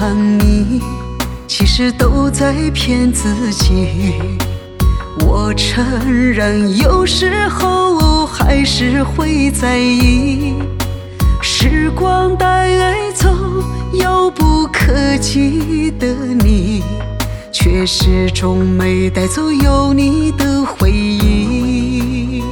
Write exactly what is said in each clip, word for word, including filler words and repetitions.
你，其实都在骗自己。我承认有时候还是会在意，时光带走遥不可及的你，却始终没带走有你的回忆。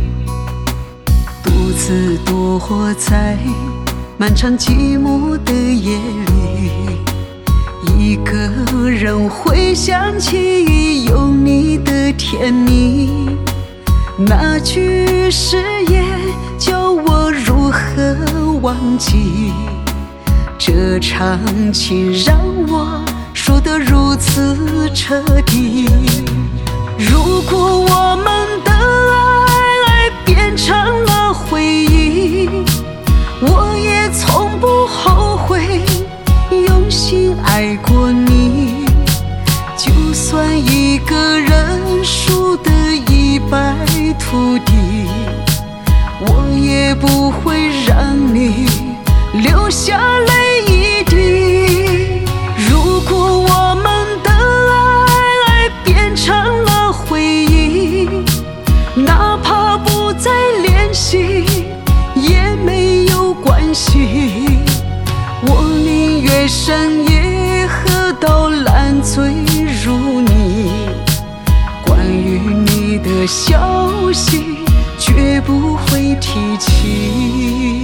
独自躲在漫长寂寞的夜里，一个人回想起有你的甜蜜，那句誓言叫我如何忘记？这场情让我输得如此彻底。如果我们的爱变成了回忆，我也从不后悔用心爱过你。就算一个人输得一败涂地，我也不会让你流下泪一滴。如果我们的爱变成了回忆，哪怕不再联系也没有关系。我宁愿深夜喝到烂醉如泥，关于你的消息绝不会提起。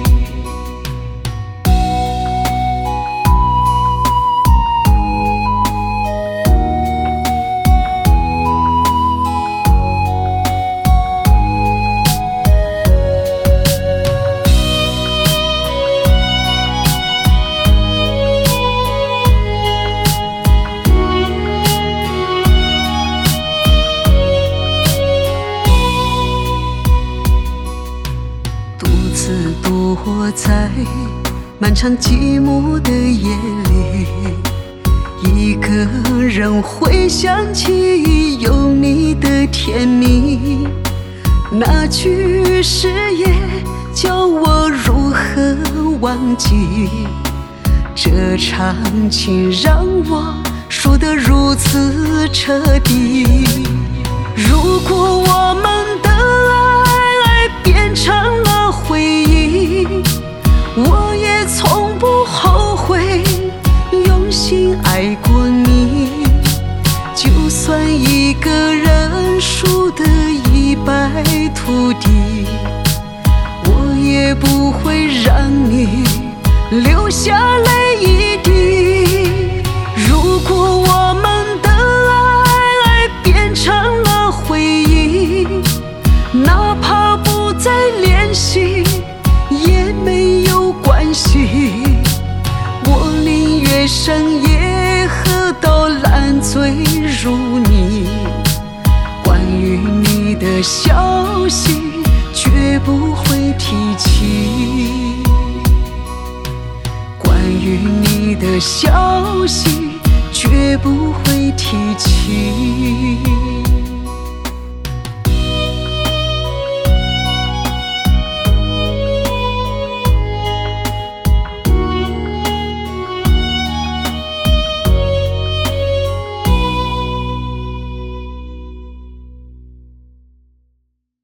躲在漫长寂寞的夜里，一个人回想起有你的甜蜜，那句誓言叫我如何忘记？这场情让我输得如此彻底。如果我们的爱变成了回忆，我也从不后悔用心爱过你。就算一个人输得一败涂地，我也不会让你流下泪一滴。如果我们的爱变成了回忆，哪怕不再联系也没有关系。我宁愿深夜喝到烂醉如泥，关于你的消息绝不会提起。关于你的消息绝不会提起。